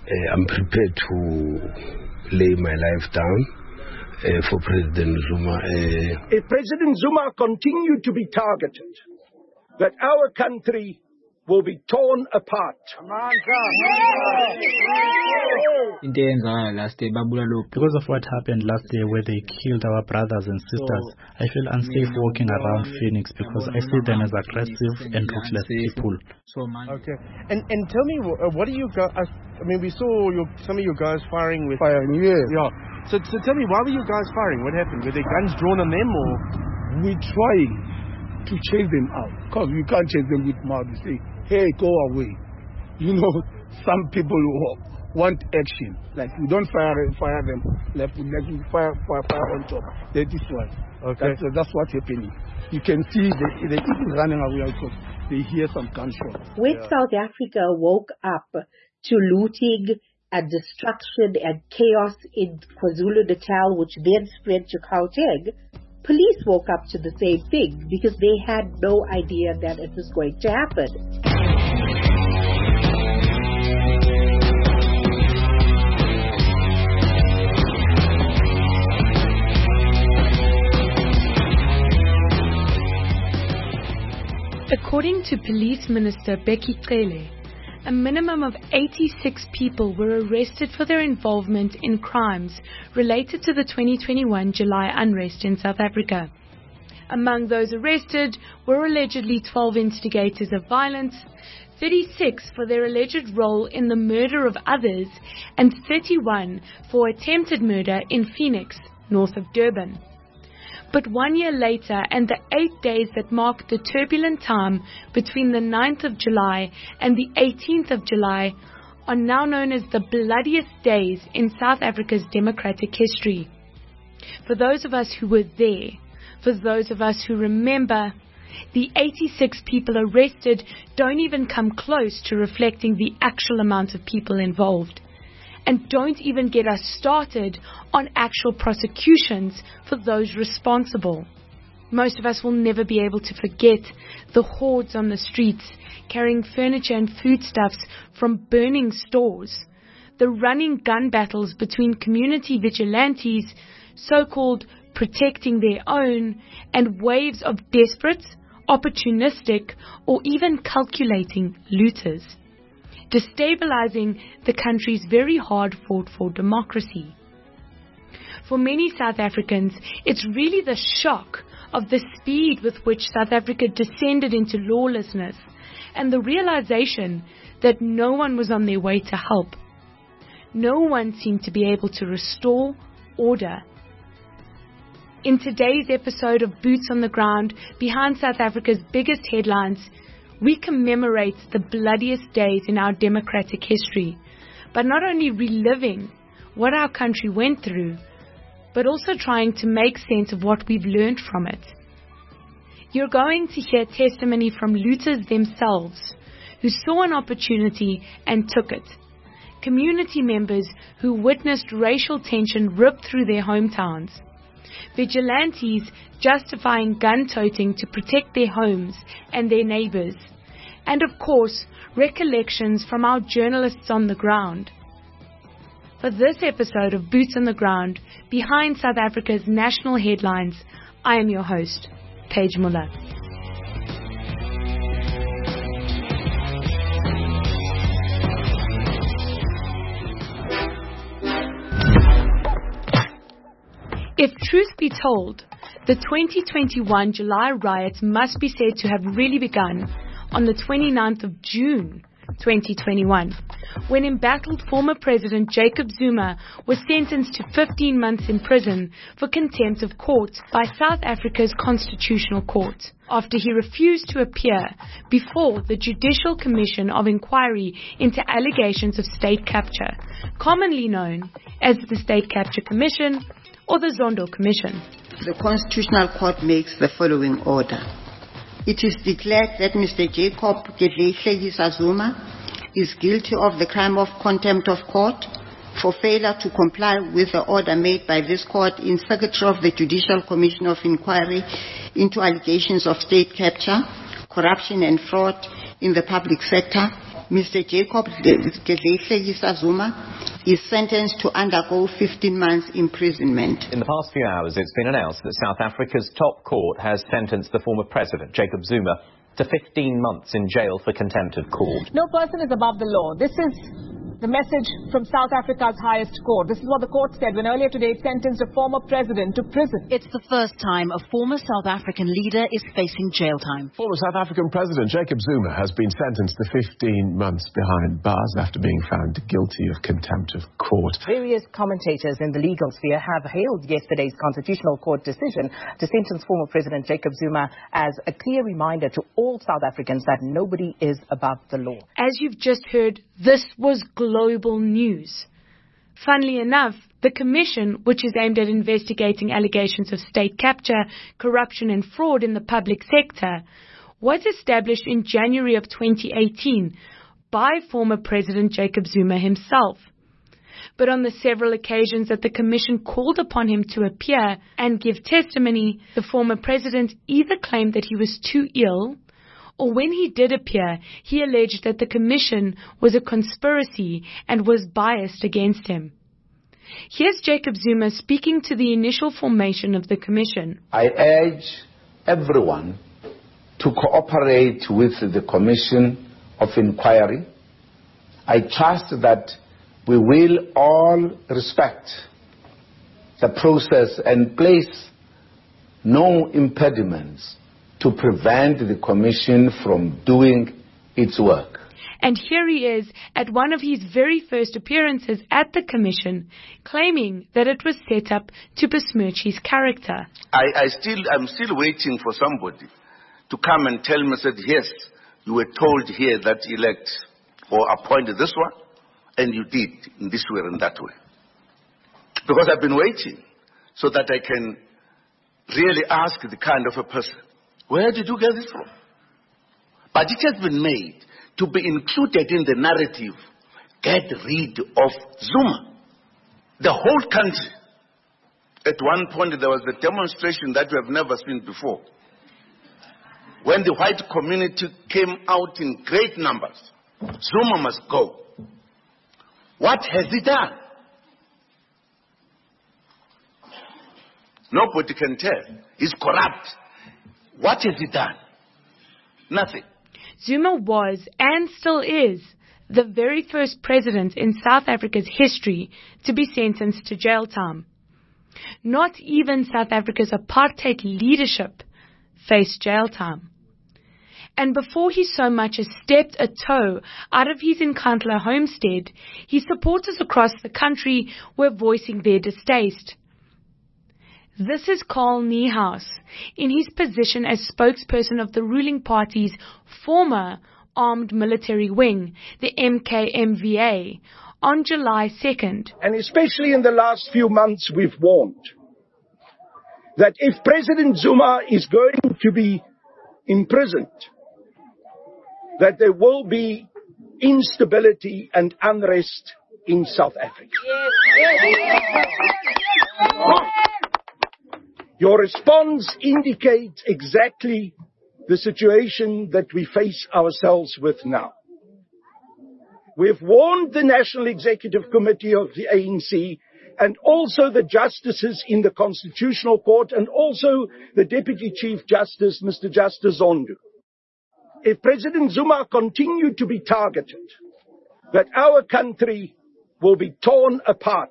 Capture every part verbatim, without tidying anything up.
Uh, I'm prepared to lay my life down uh, for President Zuma. Uh, if President Zuma continues to be targeted, that our country will be torn apart. Because of what happened last year where they killed our brothers and sisters, I feel unsafe walking around Phoenix because I see them as aggressive and ruthless people. Okay. And and tell me, uh, what do you guys, I mean, we saw your, some of your guys firing with... Firing, yeah. Yeah. So, so tell me, why were you guys firing? What happened? Were there guns drawn on them or...? We're trying to chase them out because we can't chase them with mouth. We say, hey, go away. You know, some people want action. Like, we don't fire fire them. Like, we like we fire, fire, fire on top. That is why. Okay. That's, that's what's happening. You can see they, they keep running away because they hear some gunshots. When Yeah. South Africa woke up to looting and destruction and chaos in KwaZulu-Natal, which then spread to Gauteng, police woke up to the same thing because they had no idea that it was going to happen. According to Police Minister Becky Cele, a minimum of eighty-six people were arrested for their involvement in crimes related to the twenty twenty-one July unrest in South Africa. Among those arrested were allegedly twelve instigators of violence, thirty-six for their alleged role in the murder of others, and thirty-one for attempted murder in Phoenix, north of Durban. But one year later, and the eight days that marked the turbulent time between the ninth of July and the eighteenth of July are now known as the bloodiest days in South Africa's democratic history. For those of us who were there, for those of us who remember, the eighty-six people arrested don't even come close to reflecting the actual amount of people involved. And don't even get us started on actual prosecutions for those responsible. Most of us will never be able to forget the hordes on the streets carrying furniture and foodstuffs from burning stores, the running gun battles between community vigilantes, so-called protecting their own, and waves of desperate, opportunistic, or even calculating looters, destabilizing the country's very hard-fought-for democracy. For many South Africans, it's really the shock of the speed with which South Africa descended into lawlessness and the realization that no one was on their way to help. No one seemed to be able to restore order. In today's episode of Boots on the Ground, behind South Africa's biggest headlines, we commemorate the bloodiest days in our democratic history, but not only reliving what our country went through, but also trying to make sense of what we've learned from it. You're going to hear testimony from looters themselves, who saw an opportunity and took it. Community members who witnessed racial tension rip through their hometowns. Vigilantes justifying gun-toting to protect their homes and their neighbors. And of course, recollections from our journalists on the ground. For this episode of Boots on the Ground, behind South Africa's national headlines, I am your host, Paige Muller. If truth be told, the twenty twenty-one July riots must be said to have really begun on the twenty-ninth of June twenty twenty-one, when embattled former President Jacob Zuma was sentenced to fifteen months in prison for contempt of court by South Africa's Constitutional Court, after he refused to appear before the Judicial Commission of Inquiry into allegations of state capture, commonly known as the State Capture Commission or the Zondo Commission. The Constitutional Court makes the following order. It is declared that Mister Jacob Gedleyihlekisa Zuma is guilty of the crime of contempt of court for failure to comply with the order made by this court in Secretary of the Judicial Commission of Inquiry into allegations of state capture, corruption and fraud in the public sector, Mister Jacob Gedleyihlekisa Zuma is sentenced to undergo fifteen months imprisonment. In the past few hours, it's been announced that South Africa's top court has sentenced the former president, Jacob Zuma, to fifteen months in jail for contempt of court. No person is above the law. This is the message from South Africa's highest court. This is what the court said when earlier today it sentenced a former president to prison. It's the first time a former South African leader is facing jail time. Former South African President Jacob Zuma has been sentenced to fifteen months behind bars after being found guilty of contempt of court. Various commentators in the legal sphere have hailed yesterday's Constitutional Court decision to sentence former President Jacob Zuma as a clear reminder to all South Africans that nobody is above the law. As you've just heard, this was global news. Funnily enough, the commission, which is aimed at investigating allegations of state capture, corruption and fraud in the public sector, was established in January of twenty eighteen by former President Jacob Zuma himself. But on the several occasions that the commission called upon him to appear and give testimony, the former president either claimed that he was too ill, or when he did appear, he alleged that the commission was a conspiracy and was biased against him. Here's Jacob Zuma speaking to the initial formation of the commission. I urge everyone to cooperate with the Commission of Inquiry. I trust that we will all respect the process and place no impediments to prevent the Commission from doing its work. And here he is at one of his very first appearances at the Commission, claiming that it was set up to besmirch his character. I, I still, I'm still waiting for somebody to come and tell me, said, yes, you were told here that elect or appoint this one, and you did in this way and that way. Because I've been waiting so that I can really ask the kind of a person, where did you get this from? But it has been made to be included in the narrative, get rid of Zuma. The whole country. At one point there was a demonstration that we have never seen before. When the white community came out in great numbers, Zuma must go. What has he done? Nobody can tell. He's corrupt. What has he done? Nothing. Zuma was, and still is, the very first president in South Africa's history to be sentenced to jail time. Not even South Africa's apartheid leadership faced jail time. And before he so much as stepped a toe out of his Nkandla homestead, his supporters across the country were voicing their distaste. This is Carl Niehaus, in his position as spokesperson of the ruling party's former armed military wing, the M K M V A, on July second. And especially in the last few months, we've warned that if President Zuma is going to be imprisoned, that there will be instability and unrest in South Africa. Yes, yes, yes. Your response indicates exactly the situation that we face ourselves with now. We've warned the National Executive Committee of the A N C and also the justices in the Constitutional Court and also the Deputy Chief Justice, Mister Justice Zondo. If President Zuma continued to be targeted, that our country will be torn apart.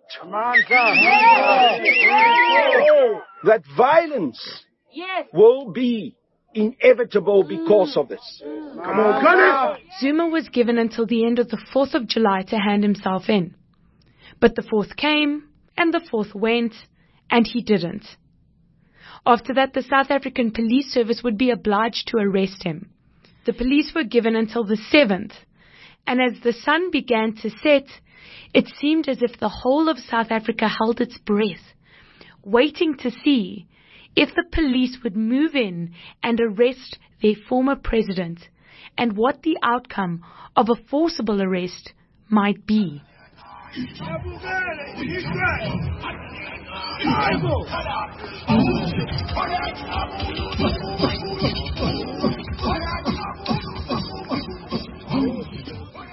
That violence yes. will be inevitable because of this. Come on, come Zuma was given until the end of the fourth of July to hand himself in. But the fourth came, and the fourth went, and he didn't. After that, the South African Police Service would be obliged to arrest him. The police were given until the seventh, and as the sun began to set, it seemed as if the whole of South Africa held its breath, waiting to see if the police would move in and arrest their former president, and what the outcome of a forcible arrest might be.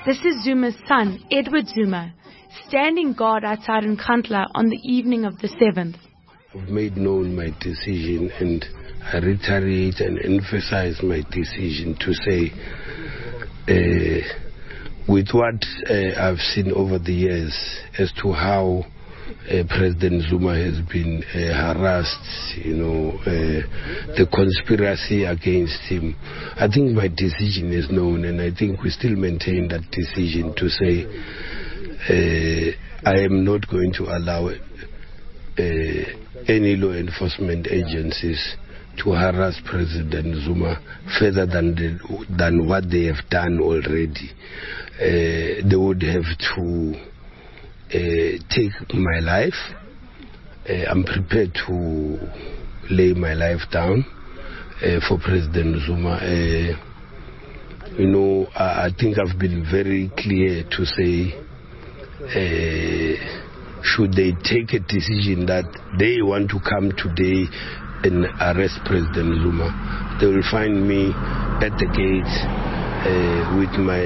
This is Zuma's son, Edward Zuma, standing guard outside Nkandla on the evening of the seventh. I've made known my decision, and I reiterate and emphasize my decision to say, uh, with what uh, I've seen over the years as to how uh, President Zuma has been uh, harassed, you know, uh, the conspiracy against him, I think my decision is known, and I think we still maintain that decision to say uh, I am not going to allow uh, any law enforcement agencies to harass President Zuma further than the, than what they have done already. Uh, they would have to uh, take my life. Uh, I'm prepared to lay my life down uh, for President Zuma. Uh, you know, I, I think I've been very clear to say, uh, should they take a decision that they want to come today and arrest President Zuma, they will find me at the gate uh, with my,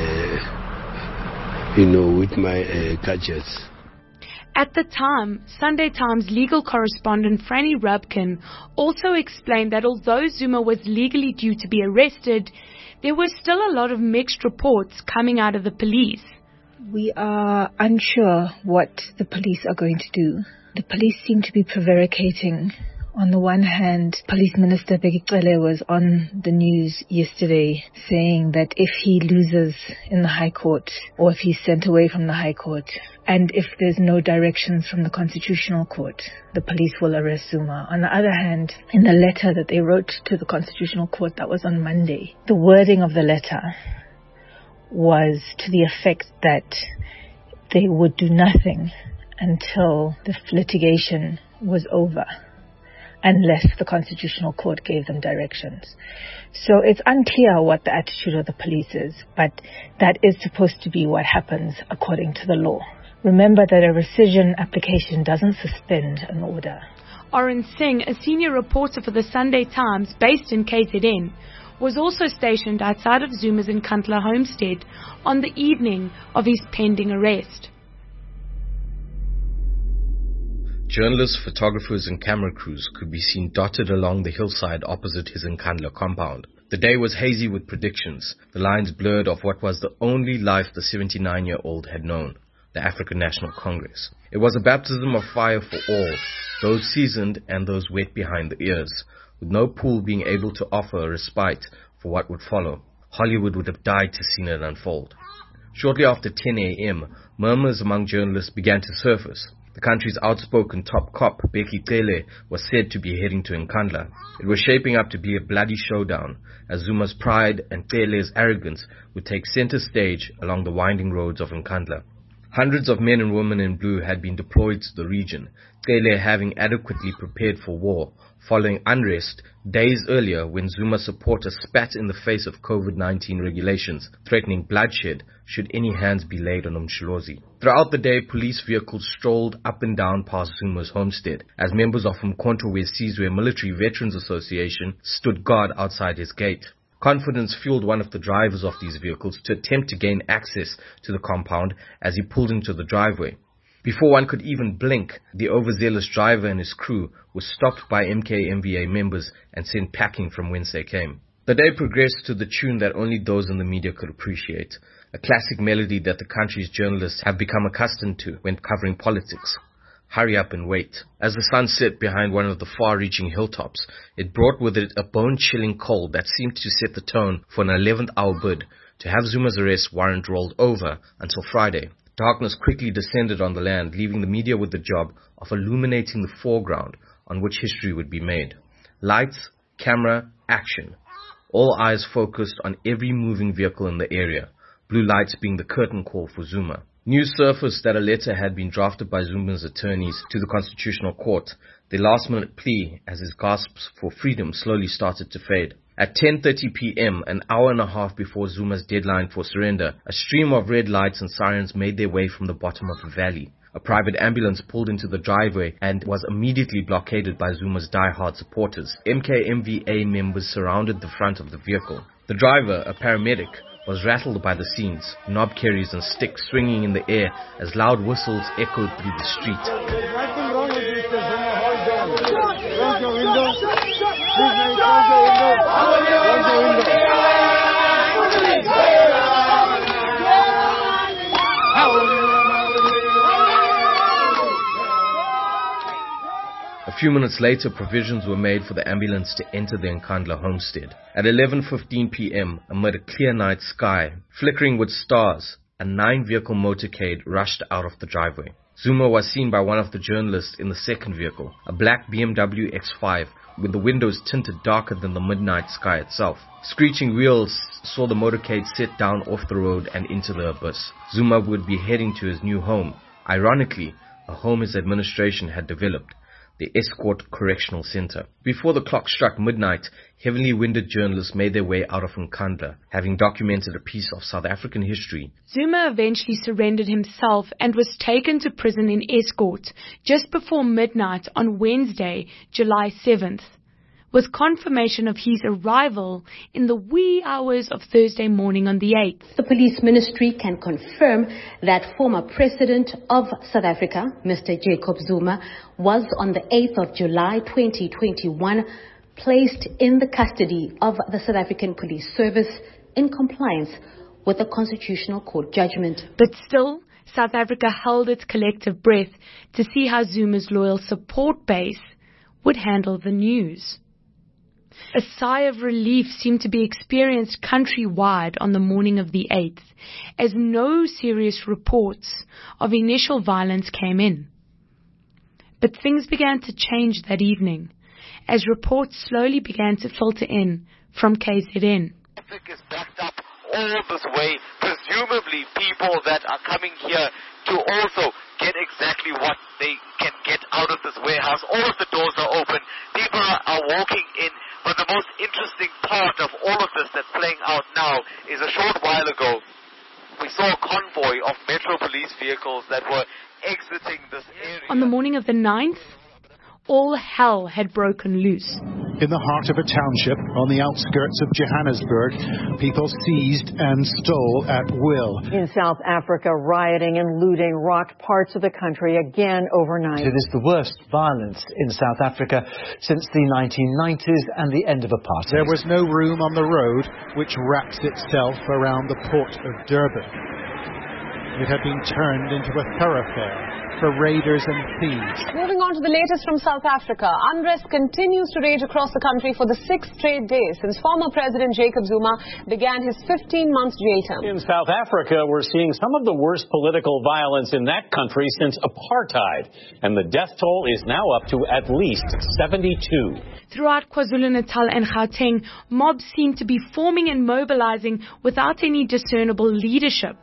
uh, you know, with my uh, gadgets. At the time, Sunday Times legal correspondent Franny Rubkin also explained that although Zuma was legally due to be arrested, there were still a lot of mixed reports coming out of the police. We are unsure what the police are going to do. The police seem to be prevaricating. On the one hand, Police Minister Bheki Cele was on the news yesterday saying that if he loses in the High Court, or if he's sent away from the High Court, and if there's no directions from the Constitutional Court, the police will arrest Zuma. On the other hand, in the letter that they wrote to the Constitutional Court that was on Monday, the wording of the letter was to the effect that they would do nothing until the litigation was over, unless the Constitutional Court gave them directions. So it's unclear what the attitude of the police is, but that is supposed to be what happens according to the law. Remember that a rescission application doesn't suspend an order. Oren Singh, a senior reporter for the Sunday Times based in K Z N, was also stationed outside of Zuma's Nkandla homestead on the evening of his pending arrest. Journalists, photographers and camera crews could be seen dotted along the hillside opposite his Nkandla compound. The day was hazy with predictions, the lines blurred of what was the only life the seventy-nine-year-old had known, the African National Congress. It was a baptism of fire for all, those seasoned and those wet behind the ears, with no pool being able to offer a respite for what would follow. Hollywood would have died to see it unfold. Shortly after ten a.m., murmurs among journalists began to surface. The country's outspoken top cop, Bheki Cele, was said to be heading to Nkandla. It was shaping up to be a bloody showdown, as Zuma's pride and Cele's arrogance would take center stage along the winding roads of Nkandla. Hundreds of men and women in blue had been deployed to the region, Cele having adequately prepared for war, following unrest days earlier when Zuma supporters spat in the face of COVID nineteen regulations, threatening bloodshed should any hands be laid on Umsholozi. Throughout the day, police vehicles strolled up and down past Zuma's homestead, as members of Umkhonto weSizwe Military Veterans Association stood guard outside his gate. Confidence fueled one of the drivers of these vehicles to attempt to gain access to the compound as he pulled into the driveway. Before one could even blink, the overzealous driver and his crew were stopped by M K M V A members and sent packing from whence they came. The day progressed to the tune that only those in the media could appreciate, a classic melody that the country's journalists have become accustomed to when covering politics. Hurry up and wait. As the sun set behind one of the far-reaching hilltops, it brought with it a bone-chilling cold that seemed to set the tone for an eleventh hour bid to have Zuma's arrest warrant rolled over until Friday. Darkness quickly descended on the land, leaving the media with the job of illuminating the foreground on which history would be made. Lights, camera, action. All eyes focused on every moving vehicle in the area, blue lights being the curtain call for Zuma. News surfaced that a letter had been drafted by Zuma's attorneys to the Constitutional Court, their last-minute plea as his gasps for freedom slowly started to fade. At ten thirty p.m., an hour and a half before Zuma's deadline for surrender, a stream of red lights and sirens made their way from the bottom of the valley. A private ambulance pulled into the driveway and was immediately blockaded by Zuma's die-hard supporters. M K M V A members surrounded the front of the vehicle. The driver, a paramedic, was rattled by the scenes, knob carries and sticks swinging in the air as loud whistles echoed through the street. Nothing wrong with Mister Zuma. Hold down. Close your window. Please, close your window. Close your window. A few minutes later, provisions were made for the ambulance to enter the Nkandla homestead. At eleven fifteen p.m., amid a clear night sky, flickering with stars, a nine-vehicle motorcade rushed out of the driveway. Zuma was seen by one of the journalists in the second vehicle, a black B M W X five, with the windows tinted darker than the midnight sky itself. Screeching wheels saw the motorcade set down off the road and into the abyss. Zuma would be heading to his new home. Ironically, a home his administration had developed, the Escort Correctional Center. Before the clock struck midnight, heavily winded journalists made their way out of Nkandla, having documented a piece of South African history. Zuma eventually surrendered himself and was taken to prison in Escort just before midnight on Wednesday, July seventh, with confirmation of his arrival in the wee hours of Thursday morning on the eighth. The police ministry can confirm that former President of South Africa, Mister Jacob Zuma, was on the eighth of July twenty twenty-one placed in the custody of the South African Police Service in compliance with the Constitutional Court judgment. But still, South Africa held its collective breath to see how Zuma's loyal support base would handle the news. A sigh of relief seemed to be experienced countrywide on the morning of the eighth, as no serious reports of initial violence came in. But things began to change that evening, as reports slowly began to filter in from K Z N. Traffic is backed up all this way, presumably people that are coming here to also get exactly what they can get out of this warehouse. All of the doors are open. People are, are walking in. But the most interesting part of all of this that's playing out now is a short while ago, we saw a convoy of Metro Police vehicles that were exiting this area. On the morning of the ninth, all hell had broken loose. In the heart of a township on the outskirts of Johannesburg, people seized and stole at will. In South Africa, rioting and looting rocked parts of the country again overnight. It is the worst violence in South Africa since the nineteen nineties and the end of apartheid. There was no room on the road which wraps itself around the port of Durban. It had been turned into a thoroughfare for raiders and thieves. Moving on to the latest from South Africa. Unrest continues to rage across the country for the sixth straight day since former President Jacob Zuma began his fifteen-month jail term. In South Africa, we're seeing some of the worst political violence in that country since apartheid. And the death toll is now up to at least seventy-two. Throughout KwaZulu-Natal and Gauteng, mobs seem to be forming and mobilizing without any discernible leadership.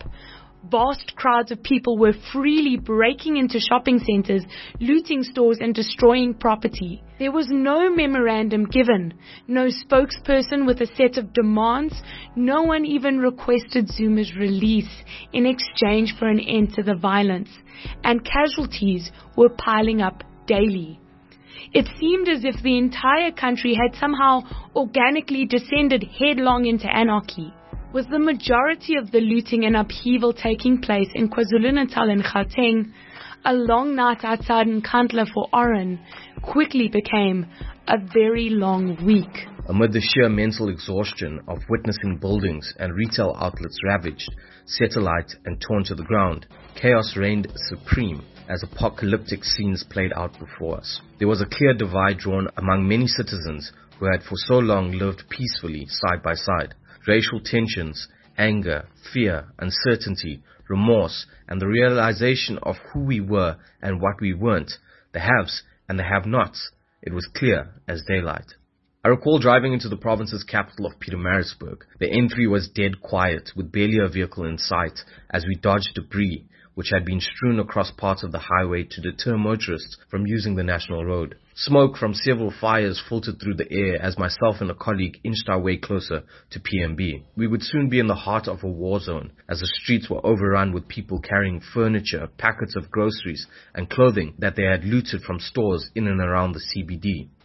Vast crowds of people were freely breaking into shopping centers, looting stores and destroying property. There was no memorandum given, no spokesperson with a set of demands, no one even requested Zuma's release in exchange for an end to the violence, and casualties were piling up daily. It seemed as if the entire country had somehow organically descended headlong into anarchy. With the majority of the looting and upheaval taking place in KwaZulu-Natal and Gauteng, a long night outside Nkandla for Oren quickly became a very long week. Amid the sheer mental exhaustion of witnessing buildings and retail outlets ravaged, satellite and torn to the ground, chaos reigned supreme as apocalyptic scenes played out before us. There was a clear divide drawn among many citizens who had for so long lived peacefully side by side. Racial tensions, anger, fear, uncertainty, remorse, and the realization of who we were and what we weren't, the haves and the have-nots. It was clear as daylight. I recall driving into the province's capital of Pietermaritzburg. The N three was dead quiet, with barely a vehicle in sight, as we dodged debris, which had been strewn across parts of the highway to deter motorists from using the national road. Smoke from several fires filtered through the air as myself and a colleague inched our way closer to P M B. We would soon be in the heart of a war zone, as the streets were overrun with people carrying furniture, packets of groceries, and clothing that they had looted from stores in and around the C B D.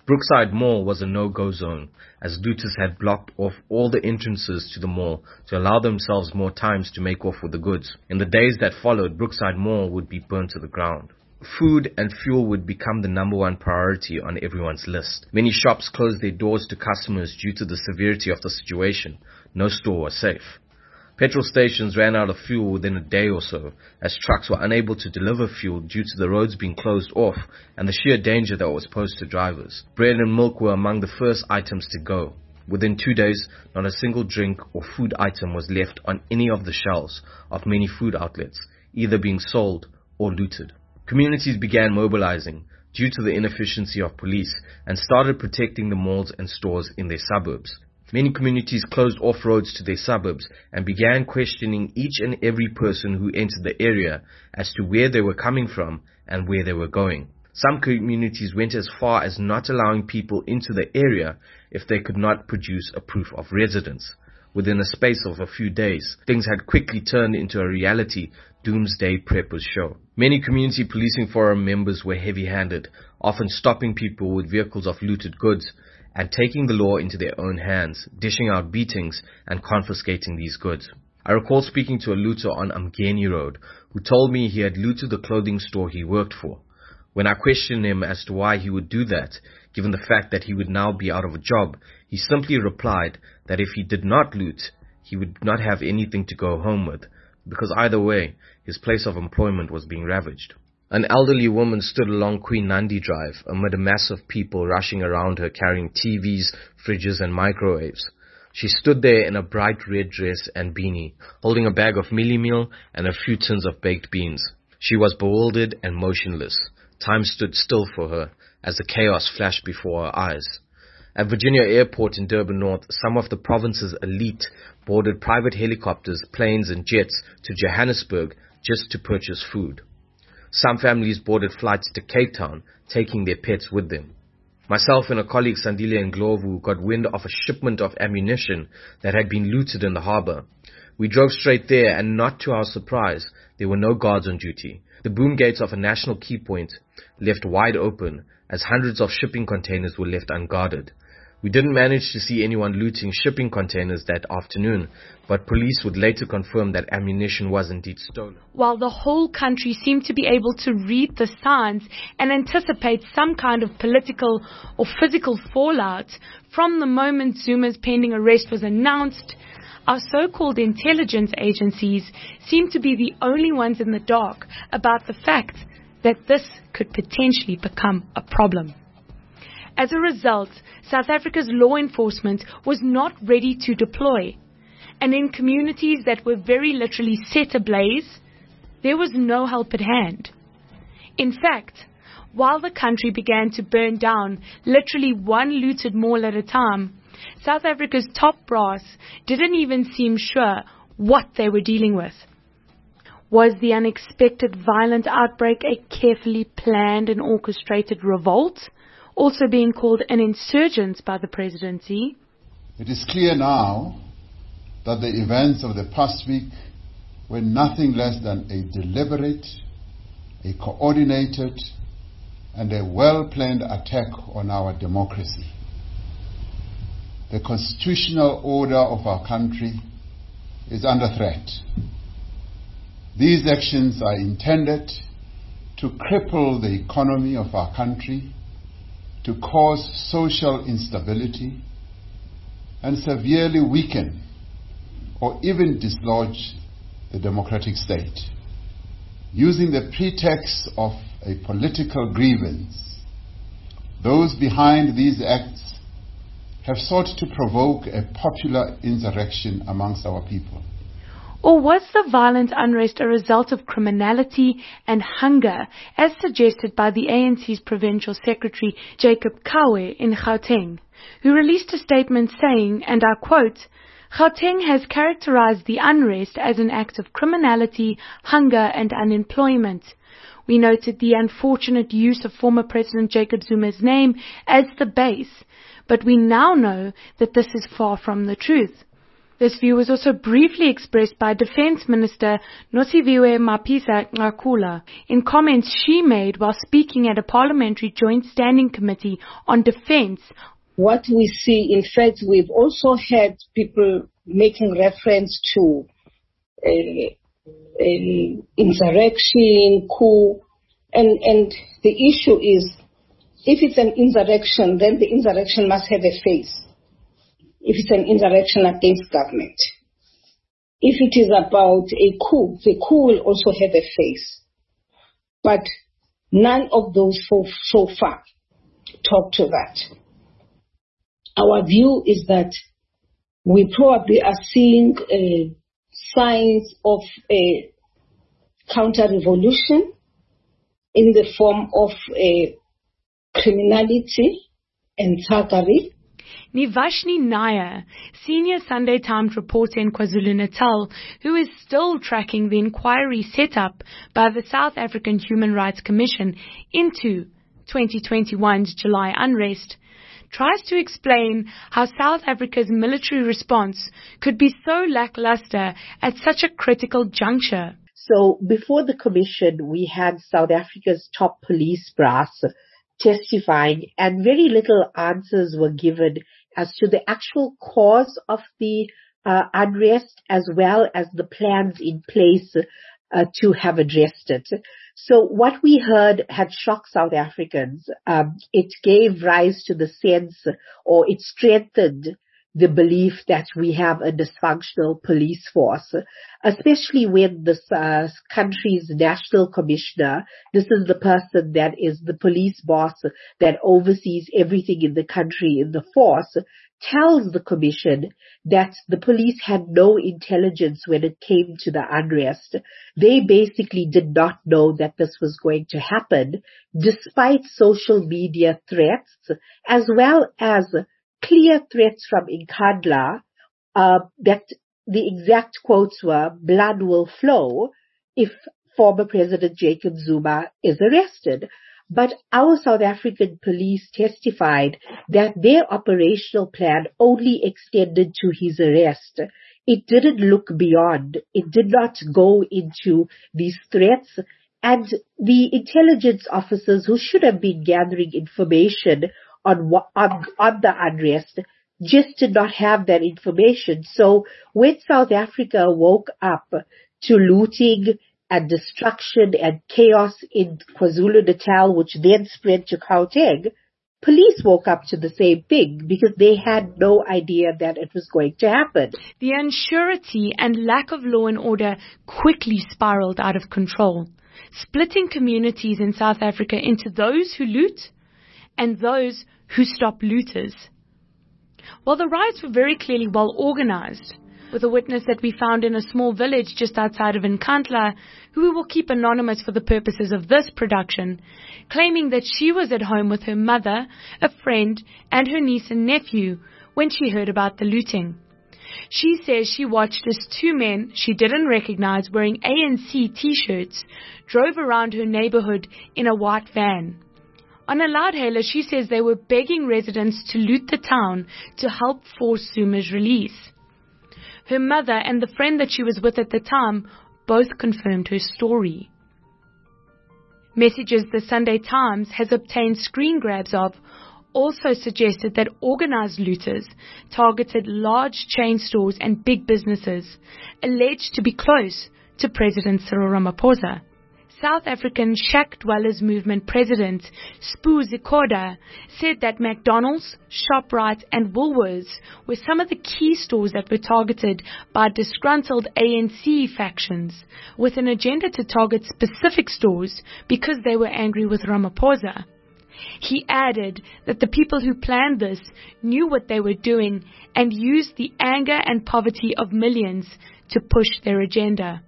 Brookside Mall was a no-go zone, as looters had blocked off all the entrances to the mall to allow themselves more times to make off with the goods. In the days that followed, Brookside Mall would be burnt to the ground. Food and fuel would become the number one priority on everyone's list. Many shops closed their doors to customers due to the severity of the situation. No store was safe. Petrol stations ran out of fuel within a day or so, as trucks were unable to deliver fuel due to the roads being closed off and the sheer danger that was posed to drivers. Bread and milk were among the first items to go. Within two days, not a single drink or food item was left on any of the shelves of many food outlets, either being sold or looted. Communities began mobilizing due to the inefficiency of police and started protecting the malls and stores in their suburbs. Many communities closed off roads to their suburbs and began questioning each and every person who entered the area as to where they were coming from and where they were going. Some communities went as far as not allowing people into the area if they could not produce a proof of residence. Within a space of a few days, things had quickly turned into a reality doomsday preppers show. Many community policing forum members were heavy-handed, often stopping people with vehicles of looted goods and taking the law into their own hands, dishing out beatings and confiscating these goods. I recall speaking to a looter on Umgeni Road who told me he had looted the clothing store he worked for. When I questioned him as to why he would do that, given the fact that he would now be out of a job, he simply replied that if he did not loot, he would not have anything to go home with, because either way, his place of employment was being ravaged. An elderly woman stood along Queen Nandi Drive amid a mass of people rushing around her carrying T Vs, fridges and microwaves. She stood there in a bright red dress and beanie, holding a bag of milli meal and a few tins of baked beans. She was bewildered and motionless. Time stood still for her as the chaos flashed before her eyes. At Virginia Airport in Durban North, some of the province's elite boarded private helicopters, planes and jets to Johannesburg just to purchase food. Some families boarded flights to Cape Town, taking their pets with them. Myself and a colleague, Sandile Ndlovu, got wind of a shipment of ammunition that had been looted in the harbour. We drove straight there, and not to our surprise, there were no guards on duty. The boom gates of a national key point left wide open, as hundreds of shipping containers were left unguarded. We didn't manage to see anyone looting shipping containers that afternoon, but police would later confirm that ammunition was indeed stolen. While the whole country seemed to be able to read the signs and anticipate some kind of political or physical fallout, from the moment Zuma's pending arrest was announced, our so-called intelligence agencies seemed to be the only ones in the dark about the fact that this could potentially become a problem. As a result, South Africa's law enforcement was not ready to deploy. And in communities that were very literally set ablaze, there was no help at hand. In fact, while the country began to burn down literally one looted mall at a time, South Africa's top brass didn't even seem sure what they were dealing with. Was the unexpected violent outbreak a carefully planned and orchestrated revolt, also being called an insurgence by the presidency? It is clear now that the events of the past week were nothing less than a deliberate, a coordinated, and a well-planned attack on our democracy. The constitutional order of our country is under threat. These actions are intended to cripple the economy of our country, to cause social instability, and severely weaken or even dislodge the democratic state. Using the pretext of a political grievance, those behind these acts have sought to provoke a popular insurrection amongst our people. Or was the violent unrest a result of criminality and hunger, as suggested by the A N C's Provincial Secretary Jacob Kawe in Gauteng, who released a statement saying, and I quote, "Gauteng has characterized the unrest as an act of criminality, hunger and unemployment. We noted the unfortunate use of former President Jacob Zuma's name as the base, but we now know that this is far from the truth. This view was also briefly expressed by Defence Minister Nosiviwe Mapisa-Nqakula in comments she made while speaking at a Parliamentary Joint Standing Committee on Defence. What we see, in fact, we've also had people making reference to a, a insurrection, coup, and, and the issue is, if it's an insurrection, then the insurrection must have a face. If it's an insurrection against government. If it is about a coup, the coup will also have a face. But none of those so, so far talk to that. Our view is that we probably are seeing uh, signs of a counter-revolution in the form of uh, criminality and thuggery. Nivashni Nair, senior Sunday Times reporter in KwaZulu-Natal, who is still tracking the inquiry set up by the South African Human Rights Commission into twenty twenty-one's July unrest, tries to explain how South Africa's military response could be so lackluster at such a critical juncture. So before the commission, we had South Africa's top police brass testifying, and very little answers were given as to the actual cause of the uh, unrest, as well as the plans in place uh, to have addressed it. So what we heard had shocked South Africans. Um, it gave rise to the sense, or it strengthened the belief that we have a dysfunctional police force, especially when this uh, country's national commissioner, this is the person that is the police boss that oversees everything in the country in the force, tells the commission that the police had no intelligence when it came to the unrest. They basically did not know that this was going to happen, despite social media threats, as well as clear threats from Nkandla, uh, that the exact quotes were, blood will flow if former President Jacob Zuma is arrested. But our South African police testified that their operational plan only extended to his arrest. It didn't look beyond. It did not go into these threats. And the intelligence officers who should have been gathering information on, on, on the unrest just did not have that information. So when South Africa woke up to looting and destruction and chaos in KwaZulu-Natal, which then spread to Gauteng, police woke up to the same thing because they had no idea that it was going to happen. The unsurety and lack of law and order quickly spiraled out of control, splitting communities in South Africa into those who loot and those who stop looters. While the riots were very clearly well organized, with a witness that we found in a small village just outside of Nkandla, who we will keep anonymous for the purposes of this production, claiming that she was at home with her mother, a friend, and her niece and nephew when she heard about the looting. She says she watched as two men she didn't recognize wearing A N C t-shirts drove around her neighborhood in a white van. On a loudhailer, she says they were begging residents to loot the town to help force Zuma's release. Her mother and the friend that she was with at the time both confirmed her story. Messages the Sunday Times has obtained screen grabs of also suggested that organized looters targeted large chain stores and big businesses alleged to be close to President Cyril Ramaphosa. South African Shack Dwellers Movement President Sbu Zikode said that McDonald's, ShopRite and Woolworths were some of the key stores that were targeted by disgruntled A N C factions with an agenda to target specific stores because they were angry with Ramaphosa. He added that the people who planned this knew what they were doing and used the anger and poverty of millions to push their agenda.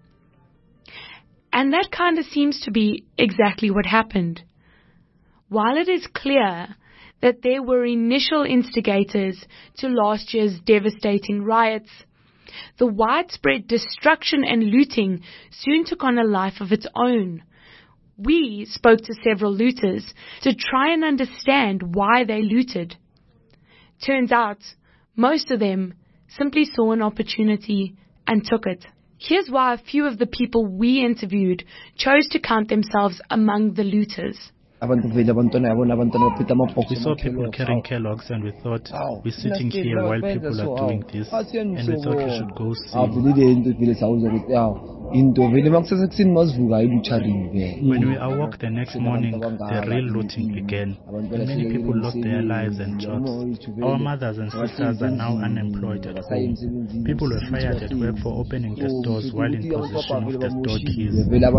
And that kind of seems to be exactly what happened. While it is clear that there were initial instigators to last year's devastating riots, the widespread destruction and looting soon took on a life of its own. We spoke to several looters to try and understand why they looted. Turns out, most of them simply saw an opportunity and took it. Here's why a few of the people we interviewed chose to count themselves among the looters. We saw people carrying Kellogg's and we thought, we're sitting here while people are doing this, and we thought we should go see. When we awoke the next morning, the real looting began. Many people lost their lives and jobs. Our mothers and sisters are now unemployed at home. People were fired at work for opening the stores while in possession of the store keys.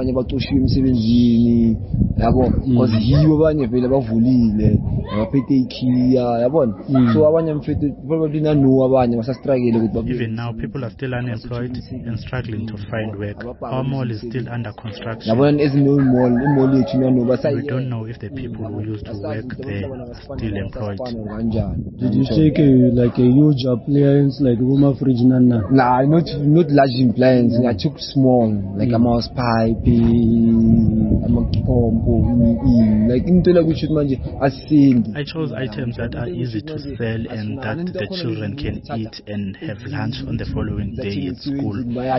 Even now, people are still unemployed and struggling to find work. Our mall is still under construction. We don't know if the people who used to work there are still employed. Did you take a, like a huge appliance like Roma fridge? Nah, not not large appliance. I took small, like mm. a mouse pipe, a pump, like I chose items that are easy to sell and that the children can eat and have lunch on the following day at school.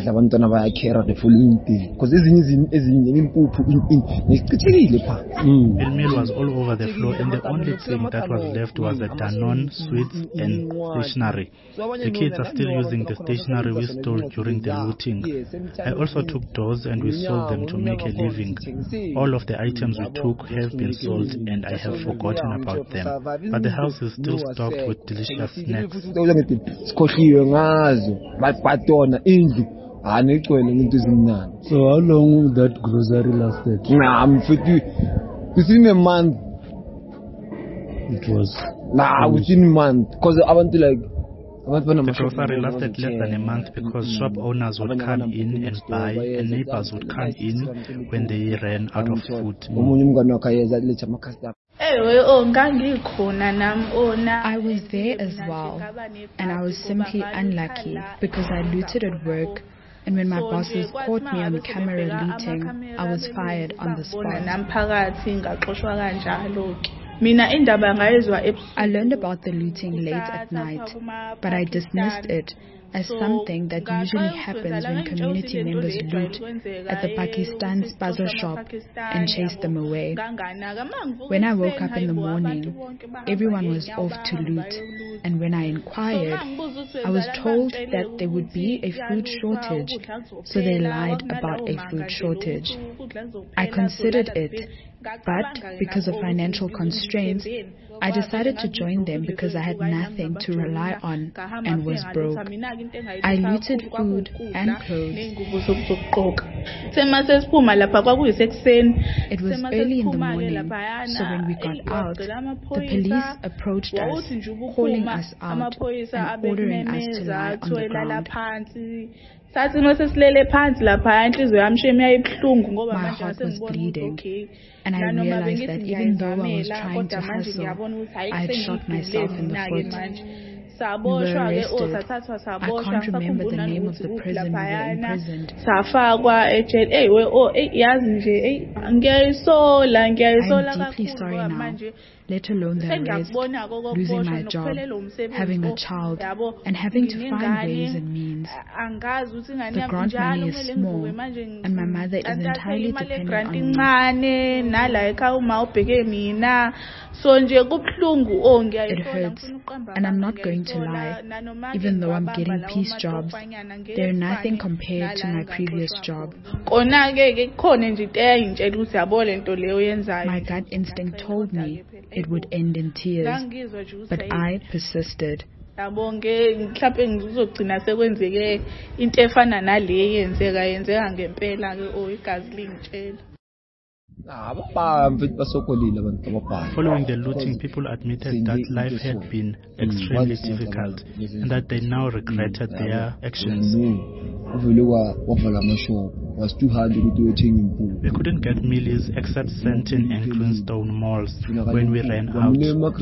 Because mm. El meal was all over the floor and the only thing that was left was a Danone, sweets and stationery. The kids are still using the stationery we stole during the looting. I also took dolls and we sold them to make a living. All of the items we took have been sold and I have forgotten about them. But the house is still stocked with delicious snacks. So how long that grocery lasted? Nah, within a month. It was. Nah, within a month. Because I want to like. The grocery lasted less than a month because shop owners would come in and buy and neighbors would come in when they ran out of food. I was there as well, and I was simply unlucky because I looted at work, and when my bosses caught me on camera looting, I was fired on the spot. I learned about the looting late at night, but I dismissed it as something that usually happens when community members loot at the Pakistan Spaza shop and chase them away. When I woke up in the morning, everyone was off to loot, and when I inquired, I was told that there would be a food shortage, so they lied about a food shortage. I considered it, but because of financial constraints, I decided to join them because I had nothing to rely on and was broke. I looted food and clothes. It was early in the morning, so when we got out, the police approached us, calling us out and ordering us to lie on the ground. My heart was bleeding, and I realized that even though I was trying to hustle, I had shot myself in the foot. We were arrested. I can't remember the name of the prison we were imprisoned. I'm deeply sorry now, let alone the arrest, losing my job, having a child, and having to find ways and means. The grant money is small, and my mother is entirely dependent on me. It hurts, and I'm not going to lie. Even though I'm getting peace jobs, they're nothing compared to my previous job. My gut instinct told me it would end in tears, but I persisted. Following the looting, people admitted that life had been extremely difficult and that they now regretted their actions. Was too hard to do a thing in pool. We couldn't get millies except Sandton and Greenstone malls when we ran out.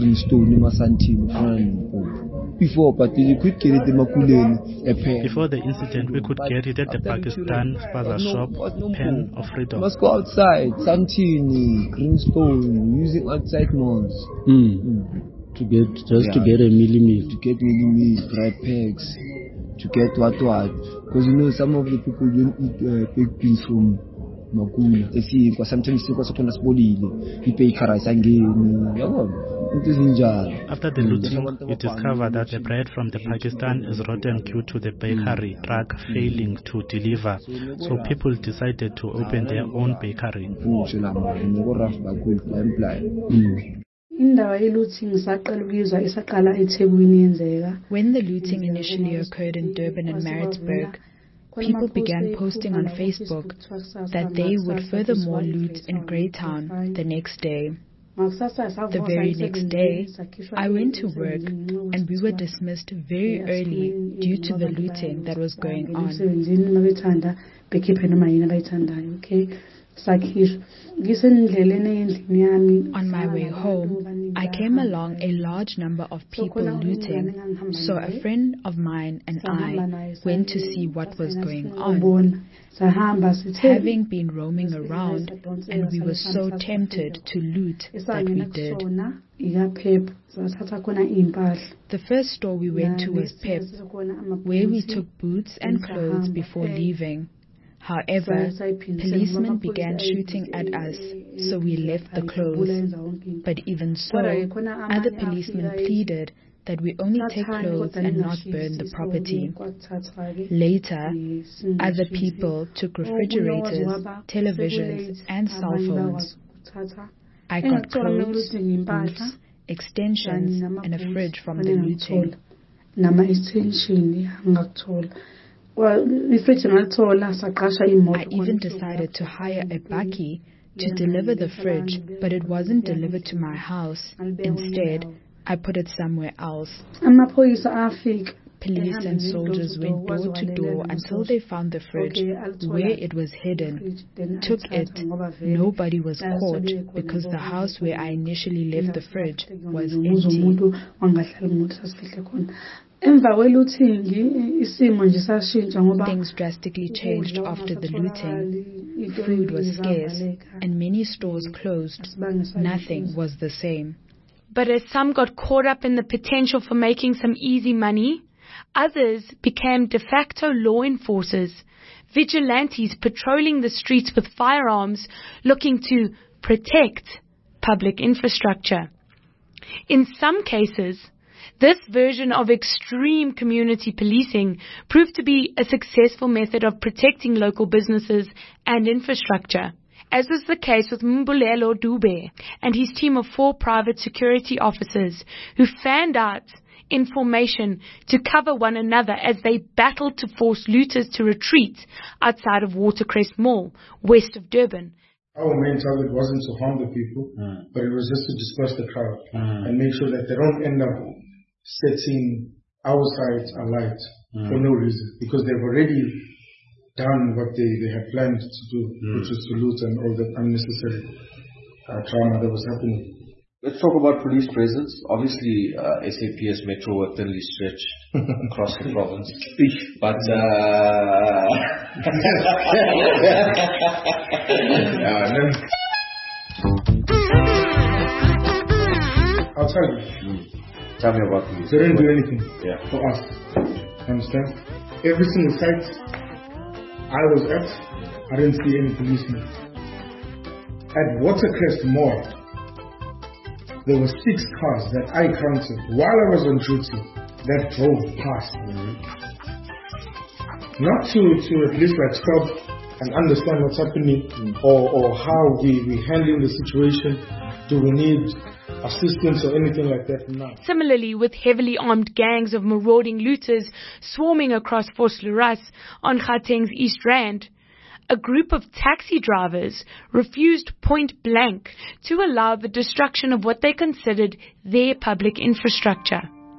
Before, but you could get it Before the incident, we could get it at the Pakistan Spaza shop, Pen of Freedom. Must go outside, Sandton, Greenstone, using outside malls. Mm. Mm. To get, just yeah. to get a milli meal. To get milli meal, dry pegs. to get what what. Because you know, some of the people don't eat uh, baked beans from Makula. They see, because sometimes they also can't spoil it. You pay karais again. After the looting, we discovered that the bread from the Pakistan is rotten due to the bakery truck failing to deliver. So people decided to open their own bakery. When the looting initially occurred in Durban and Maritzburg, people began posting on Facebook that they would furthermore loot in Greytown the next day. The very next day, I went to work and we were dismissed very early due to the looting that was going on. On my way home, I came along a large number of people looting, so a friend of mine and I went to see what was going on. Having been roaming around, and we were so tempted to loot that we did. The first store we went to was Pep, where we took boots and clothes before leaving. However, policemen began shooting at us, so we left the clothes. But even so, other policemen pleaded that we only take clothes and not burn the property. Later, other people took refrigerators, televisions, and cell phones. I got clothes, boots, extensions, and a fridge from the looting. I even decided to hire a bakkie to deliver the fridge, but it wasn't delivered to my house. Instead, I put it somewhere else. Police and soldiers went door to door until they found the fridge, where it was hidden, took it. Nobody was caught because the house where I initially left the fridge was empty. Things drastically changed after the looting. Food was scarce and many stores closed. Nothing was the same. But as some got caught up in the potential for making some easy money, others became de facto law enforcers, vigilantes patrolling the streets with firearms, looking to protect public infrastructure. In some cases, this version of extreme community policing proved to be a successful method of protecting local businesses and infrastructure, as was the case with Mbulelo Dube and his team of four private security officers who fanned out in formation to cover one another as they battled to force looters to retreat outside of Watercrest Mall, west of Durban. Our main target wasn't to harm the people, mm. but it was just to disperse the crowd mm. and make sure that they don't end up setting our side alight mm. for no reason, because they've already done what they, they had planned to do, mm. which was to loot and all that unnecessary uh, trauma that was happening. Let's talk about police presence. Obviously, uh, S A P S Metro were thinly stretched across the province. But, uh... I'll tell you. Mm. Tell me about police. They didn't do anything yeah. for us. Understand? Every single site I was at, I didn't see any policemen. At Watercrest Mall, there were six cars that I counted while I was on duty that drove past. Mm-hmm. Not to, to at least like stop and understand what's happening mm. or, or how we, we're handling the situation. Do we need assistance or anything like that? No. Similarly, with heavily armed gangs of marauding looters swarming across Vosloorus on Gauteng's East Rand, a group of taxi drivers refused point blank to allow the destruction of what they considered their public infrastructure.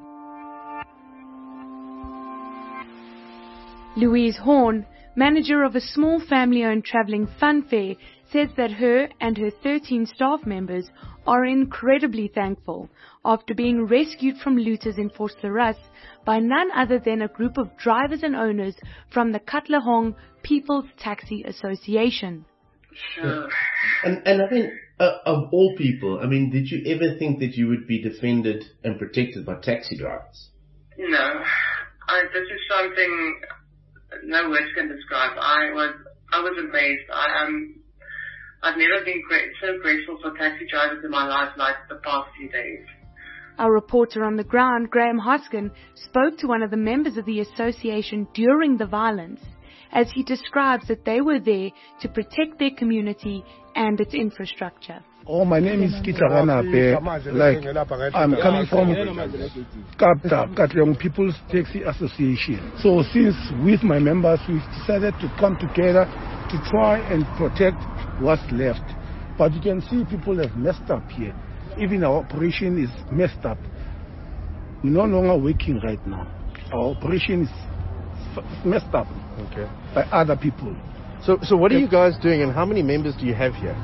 Louise Horn, manager of a small family-owned traveling fun fair, says that her and her thirteen staff members are incredibly thankful after being rescued from looters in Vosloorus by none other than a group of drivers and owners from the Katlehong People's Taxi Association. Sure. And, and I mean, uh, of all people, I mean, did you ever think that you would be defended and protected by taxi drivers? No. I, this is something no words can describe. I was I was amazed. I am. I've never been great, so grateful for taxi drivers in my life like the past few days. Our reporter on the ground, Graham Hoskin, spoke to one of the members of the association during the violence, as he describes that they were there to protect their community and its infrastructure. Oh, my name is Kitaranape. Like, I'm coming from Kapta, Katlong People's Taxi Association. So since with my members, we've decided to come together to try and protect what's left. But you can see people have messed up here. Even our operation is messed up. We're no longer working right now. Our operation is f messed up okay. by other people. So, so what are you guys doing, and how many members do you have here?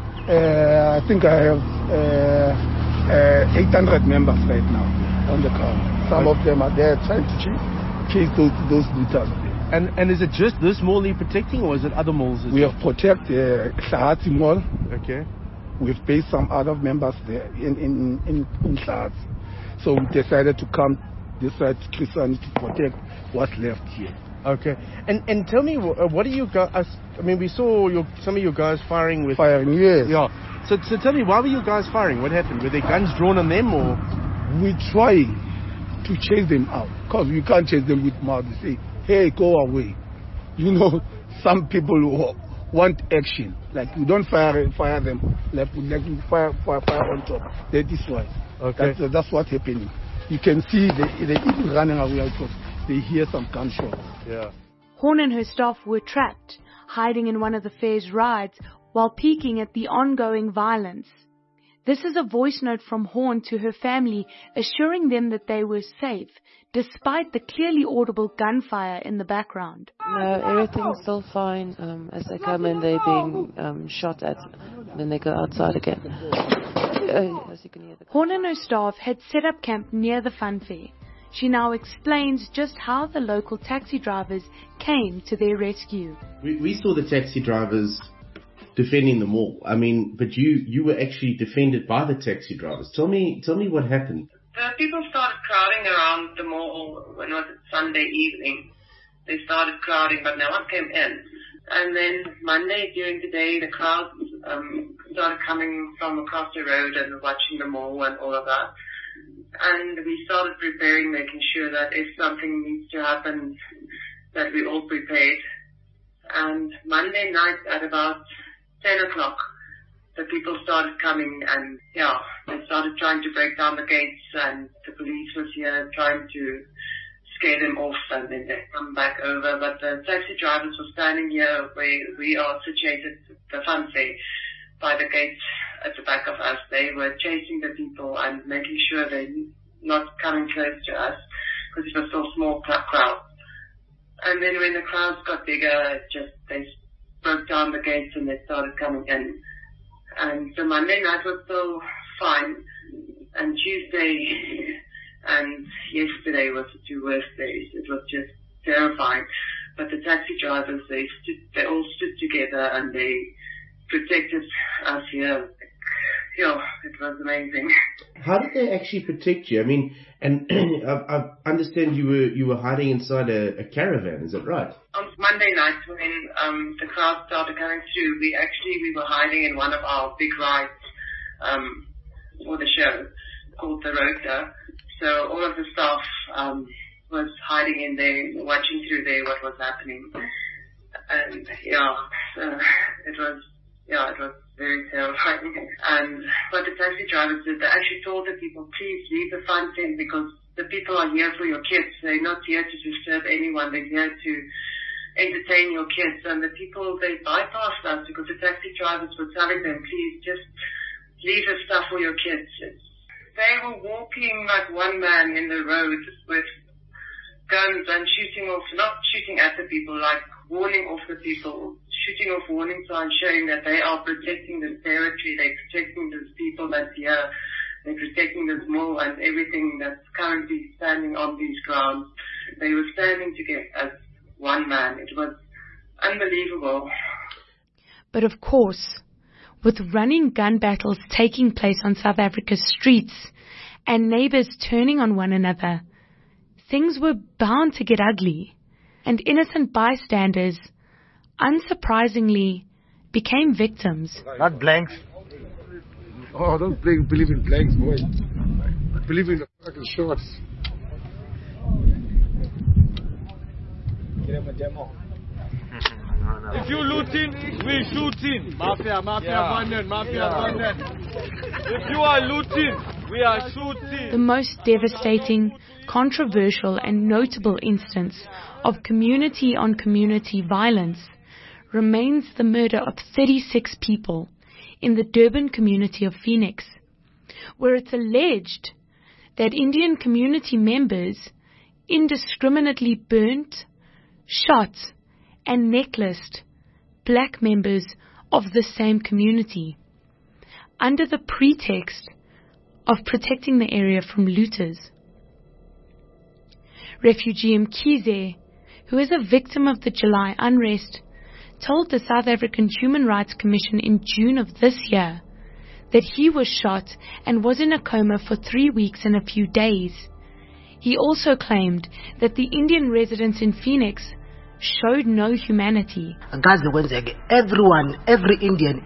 Uh, I think I have uh, uh, eight hundred members right now on the ground. Some okay. of them are there trying to chase, chase those, those looters. And and is it just this mall you're protecting, or is it other malls as we well? have protected uh, Hlahati Mall. Okay. We've based some other members there in in in, in Hlahati. So we decided to come this side to Trisani to protect what's left here. Okay. And and tell me, uh, what are you guys? I mean, we saw your some of your guys firing with firing. Yes. Yeah. So so tell me, why were you guys firing? What happened? Were there guns drawn on them, or? We trying to chase them out, because we can't chase them with mouth. They say, hey, go away. You know, some people who want action. Like, we don't fire fire them. Like, like we fire, fire, fire on top. That is why. Okay. That's, uh, that's what's happening. You can see they, they're even running away because they hear some gunshots. Yeah. Horn and her staff were trapped, hiding in one of the fair's rides while peeking at the ongoing violence. This is a voice note from Horn to her family, assuring them that they were safe, despite the clearly audible gunfire in the background. No, everything's still fine. Um, as they come in, they're being um, shot at, then they go outside again. Uh, as you can hear the Horn and her staff had set up camp near the fun fair. She now explains just how the local taxi drivers came to their rescue. We, we saw the taxi drivers defending the mall. I mean, but you, you were actually defended by the taxi drivers. Tell me, tell me what happened. The people started crowding around the mall when it was Sunday evening. They started crowding, but no one came in. And then Monday during the day, the crowds um, started coming from across the road and watching the mall and all of that. And we started preparing, making sure that if something needs to happen, that we all prepared. And Monday night at about ten o'clock, the people started coming and, yeah, they started trying to break down the gates, and the police was here trying to scare them off, and then they come back over. But the taxi drivers were standing here where we are situated, the fun fair, by the gates at the back of us. They were chasing the people and making sure they're not coming close to us, because it was still a small crowd. And then when the crowds got bigger, just they broke down the gates and they started coming in. And so Monday night was still fine, and Tuesday and yesterday was the two worst days. It was just terrifying. But the taxi drivers, they stood, they all stood together and they protected us here. Yeah, it was amazing. How did they actually protect you? I mean, and I, I understand you were you were hiding inside a, a caravan. Is that right? On Monday night, when um, the crowd started coming through, we actually we were hiding in one of our big rides um, for the show called the Rota. So all of the staff um, was hiding in there, watching through there what was happening, and yeah, so it was yeah it was very terrifying. And what the taxi drivers did, they actually told the people, please leave the front end, because the people are here for your kids. They're not here to disturb anyone. They're here to entertain your kids. And the people, they bypassed us because the taxi drivers were telling them, please just leave the stuff for your kids. It's, they were walking like one man in the road with guns and shooting off, not shooting at the people, like warning off the people, shooting off warning signs showing that they are protecting this territory, they're protecting these people that's here, they're protecting this mall and everything that's currently standing on these grounds. They were standing together as one man. It was unbelievable. But of course, with running gun battles taking place on South Africa's streets and neighbors turning on one another, things were bound to get ugly, and innocent bystanders, unsurprisingly, became victims. Not blanks. Oh, don't play, believe in blanks, boy. Believe in the fucking shots. If you looting, we shooting. Mafia, mafia, yeah. mafia, yeah. If you are looting, we are shooting. The most devastating, controversial and notable instance of community-on-community violence remains the murder of thirty-six people in the Durban community of Phoenix, where it's alleged that Indian community members indiscriminately burnt, shot, and necklaced black members of the same community under the pretext of protecting the area from looters. Refugee Mkhize, who is a victim of the July unrest, told the South African Human Rights Commission in June of this year that he was shot and was in a coma for three weeks and a few days. He also claimed that the Indian residents in Phoenix showed no humanity. Everyone, every Indian,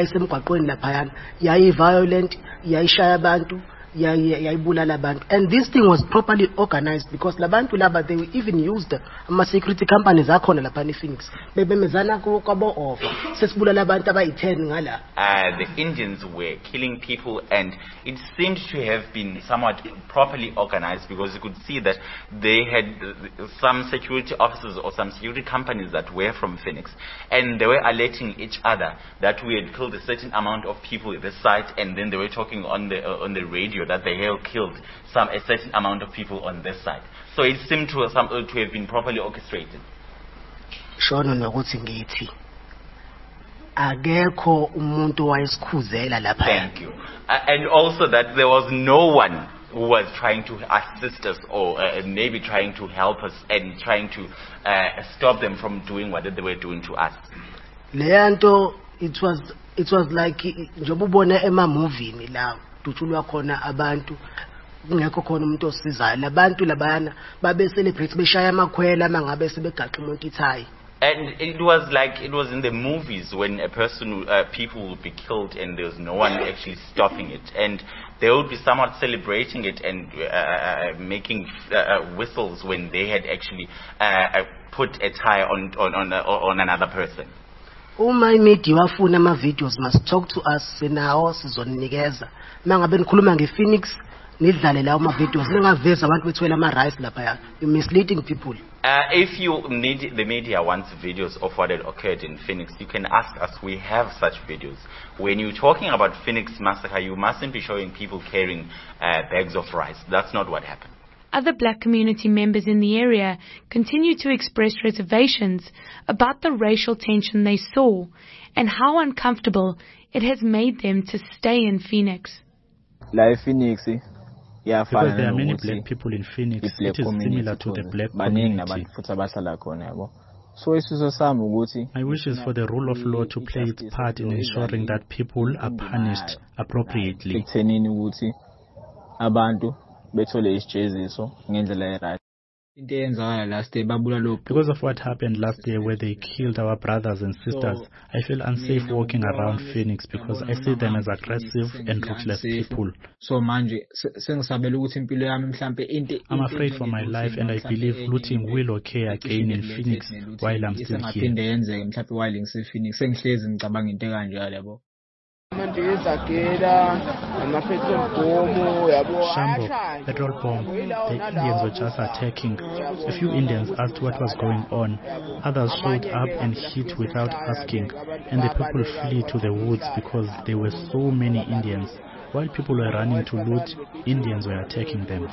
yayi violent, yayi shaya bantu, and this thing was properly organized because labantu laba, they even used ama security companies akhona lapha in Phoenix. Bebemezana ko kwabo offer. Sesibula labantu abayi ten ngala. Uh, the Indians were killing people, and it seemed to have been somewhat properly organized because you could see that they had some security officers or some security companies that were from Phoenix, and they were alerting each other that we had killed a certain amount of people at the site, and then they were talking on the uh, on the radio that they had killed some a certain amount of people on this side. So it seemed to have, some, to have been properly orchestrated. Shono nokuthi ngithi akekho umuntu wayesikhuzela lapha. Thank you. Uh, and also that there was no one who was trying to assist us or uh, maybe trying to help us and trying to uh, stop them from doing what they were doing to us. Leyanto, it was it was like njengoba ubona ema movie ni la duculwa khona abantu kungekho khona umuntu osizayo labantu labayana babe celebrate beshaya amakhwela mangabe sebegaxa umuntu ithayi. And it was like it was in the movies when a person, uh, people would be killed and there was no one actually stopping it, and they would be somewhat celebrating it and uh, making uh, whistles when they had actually uh, put a tie on on on, uh, on another person. Uma imedia wafuna ama videos must talk to us senawo sizonikeza mangabe nikhuluma ngePhoenix nidlale lawo ama videos ningaveza abantu bethwela ama rights lapha. You misleading people. Uh, if you need, the media wants videos of what had occurred in Phoenix, you can ask us. We have such videos. When you're talking about Phoenix massacre, you mustn't be showing people carrying uh, bags of rice. That's not what happened. Other black community members in the area continue to express reservations about the racial tension they saw and how uncomfortable it has made them to stay in Phoenix. Like Phoenix, yeah, because there are many black people in Phoenix, it is similar to the black community. My wish is for the rule of law to play its part in ensuring that people are punished appropriately. Because of what happened last year where they killed our brothers and sisters, I feel unsafe walking around Phoenix because I see them as aggressive and ruthless people. I'm afraid for my life, and I believe looting will occur again in Phoenix while I'm still here. Shambo, petrol bomb, the Indians were just attacking. A few Indians asked what was going on. Others showed up and hit without asking, and the people flee to the woods because there were so many Indians. While people were running to loot, Indians were attacking them.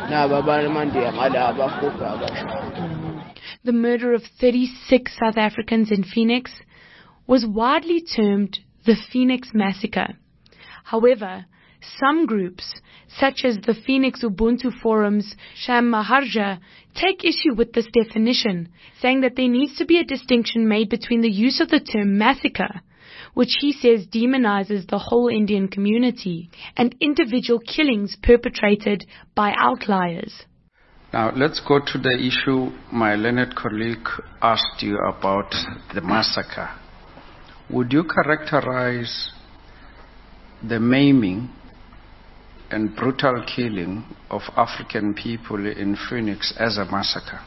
The murder of thirty-six South Africans in Phoenix was widely termed the Phoenix Massacre. However, some groups, such as the Phoenix Ubuntu Forum's Sham Maharja, take issue with this definition, saying that there needs to be a distinction made between the use of the term massacre, which he says demonizes the whole Indian community, and individual killings perpetrated by outliers. Now, let's go to the issue my learned colleague asked you about, the massacre. Would you characterize the maiming and brutal killing of African people in Phoenix as a massacre?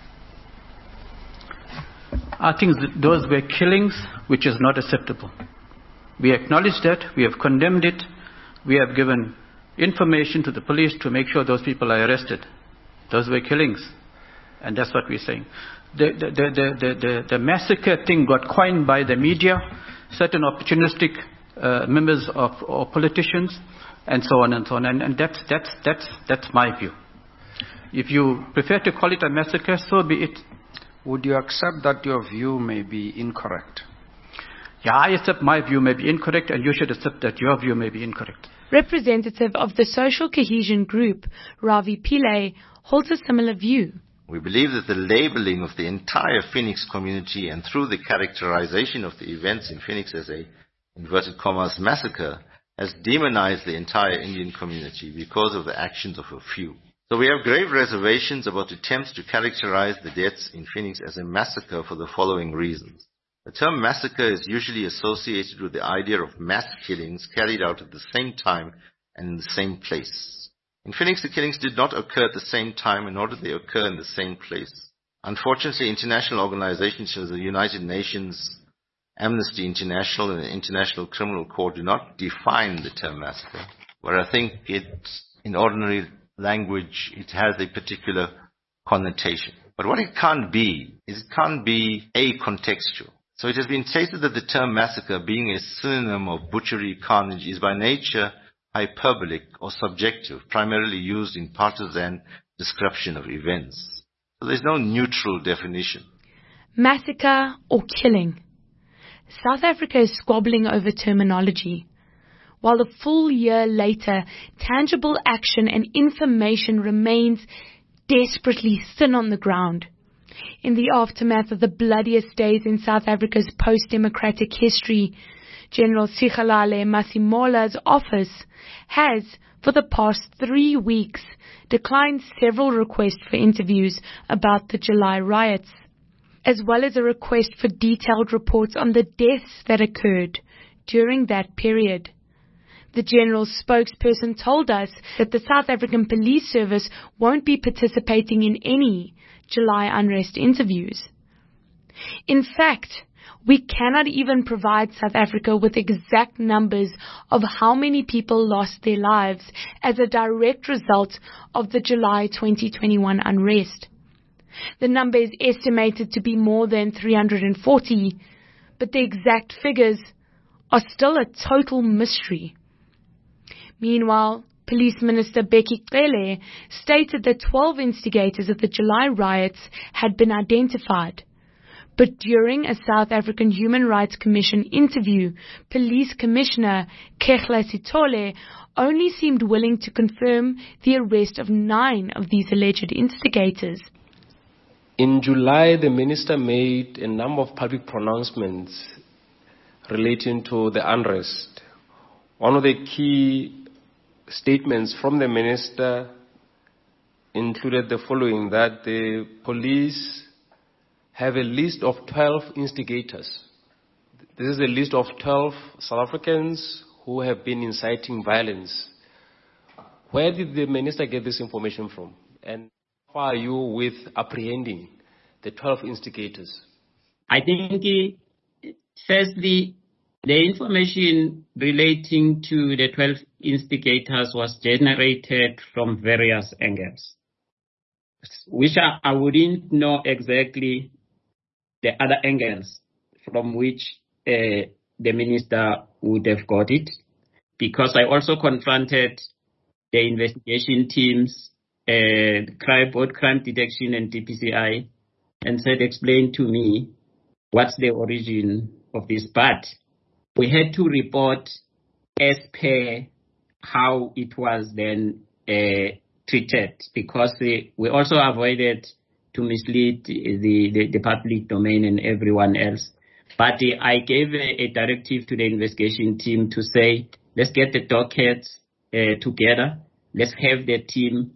I think those were killings which is not acceptable. We acknowledge that, we have condemned it, we have given information to the police to make sure those people are arrested. Those were killings, and that's what we're saying. The, the, the, the, the, the massacre thing got coined by the media, certain opportunistic uh, members of or politicians, and so on and so on, and, and that's, that's, that's, that's my view. If you prefer to call it a massacre, so be it. Would you accept that your view may be incorrect? Yeah, I accept my view may be incorrect, and you should accept that your view may be incorrect. Representative of the Social Cohesion Group, Ravi Pillay, holds a similar view. We believe that the labeling of the entire Phoenix community and through the characterization of the events in Phoenix as a, inverted commas, massacre has demonized the entire Indian community because of the actions of a few. So we have grave reservations about attempts to characterize the deaths in Phoenix as a massacre for the following reasons. The term massacre is usually associated with the idea of mass killings carried out at the same time and in the same place. In Phoenix, the killings did not occur at the same time, and nor did they occur in the same place. Unfortunately, international organizations such as the United Nations, Amnesty International, and the International Criminal Court do not define the term massacre, where I think it, in ordinary language, it has a particular connotation. But what it can't be is it can't be acontextual. So it has been stated that the term massacre, being a synonym of butchery, carnage, is by nature hyperbolic or subjective, primarily used in partisan description of events. So there's no neutral definition. Massacre or killing. South Africa is squabbling over terminology. While a full year later, tangible action and information remains desperately thin on the ground. In the aftermath of the bloodiest days in South Africa's post-democratic history, General Sigalale Masimola's office has, for the past three weeks, declined several requests for interviews about the July riots, as well as a request for detailed reports on the deaths that occurred during that period. The General's spokesperson told us that the South African Police Service won't be participating in any July unrest interviews. In fact, we cannot even provide South Africa with exact numbers of how many people lost their lives as a direct result of the July twenty twenty-one unrest. The number is estimated to be more than three hundred forty, but the exact figures are still a total mystery. Meanwhile, Police Minister Bheki Cele stated that twelve instigators of the July riots had been identified. But during a South African Human Rights Commission interview, Police Commissioner Khehla Sithole only seemed willing to confirm the arrest of nine of these alleged instigators. In July, the minister made a number of public pronouncements relating to the unrest. One of the key statements from the minister included the following, that the police have a list of twelve instigators. This is a list of twelve South Africans who have been inciting violence. Where did the minister get this information from? And how far are you with apprehending the twelve instigators? I think, firstly, the information relating to the twelve instigators was generated from various angles, which I, I wouldn't know exactly the other angles from which uh, the minister would have got it, because I also confronted the investigation teams, uh, crime, both crime detection and D P C I, and said, explain to me what's the origin of this. But we had to report as per how it was then uh, treated, because we, we also avoided to mislead the, the, the public domain and everyone else. But uh, I gave a, a directive to the investigation team to say, let's get the dockets uh, together. Let's have the team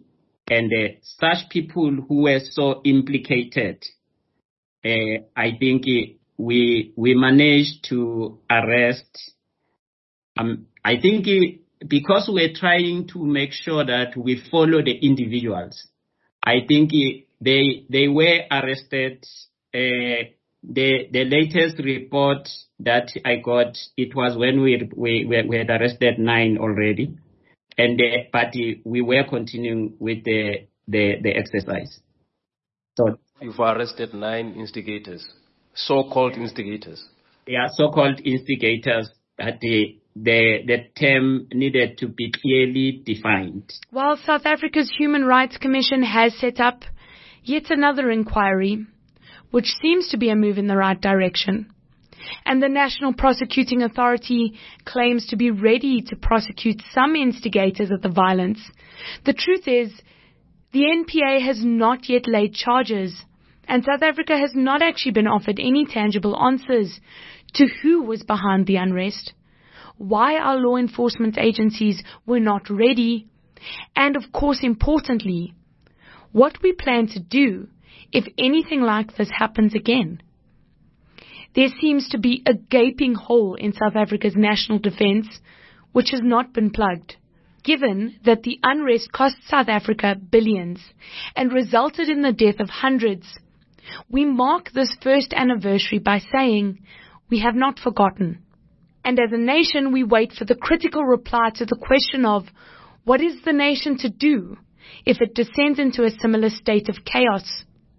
And uh, such people who were so implicated, uh, I think uh, we we managed to arrest. Um, I think uh, because we're trying to make sure that we follow the individuals, I think uh, they they were arrested. Uh, the the latest report that I got, it was when we we we had arrested nine already. And the party, we were continuing with the, the, the exercise. So you've arrested nine instigators, so-called instigators. Yeah, so-called instigators. That the, the the term needed to be clearly defined. While South Africa's Human Rights Commission has set up yet another inquiry, which seems to be a move in the right direction, and the National Prosecuting Authority claims to be ready to prosecute some instigators of the violence, the truth is the N P A has not yet laid charges, and South Africa has not actually been offered any tangible answers to who was behind the unrest, why our law enforcement agencies were not ready, and of course, importantly, what we plan to do if anything like this happens again. There seems to be a gaping hole in South Africa's national defense, which has not been plugged, given that the unrest cost South Africa billions and resulted in the death of hundreds. We mark this first anniversary by saying we have not forgotten. And as a nation, we wait for the critical reply to the question of what is the nation to do if it descends into a similar state of chaos.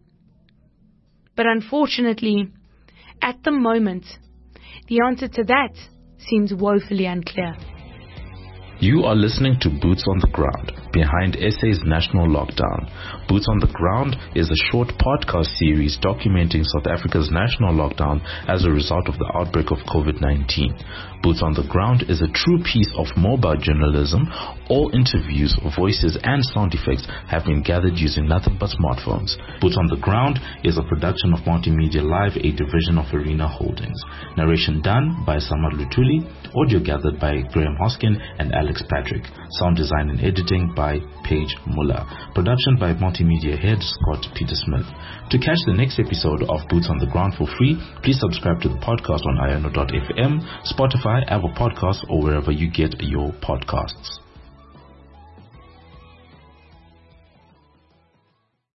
But unfortunately, at the moment, the answer to that seems woefully unclear. You are listening to Boots on the Ground, behind S A's national lockdown. Boots on the Ground is a short podcast series documenting South Africa's national lockdown as a result of the outbreak of COVID nineteen. Boots on the Ground is a true piece of mobile journalism. All interviews, voices, and sound effects have been gathered using nothing but smartphones. Boots on the Ground is a production of Multimedia Live, a division of Arena Holdings. Narration done by Samad Lutuli, audio gathered by Graham Hoskin and Alex Patrick. Sound design and editing by Paige Muller. Production by Multimedia Head Scott Peter Smith. To catch the next episode of Boots on the Ground for free, please subscribe to the podcast on iono dot f m, Spotify, Apple Podcasts, or wherever you get your podcasts.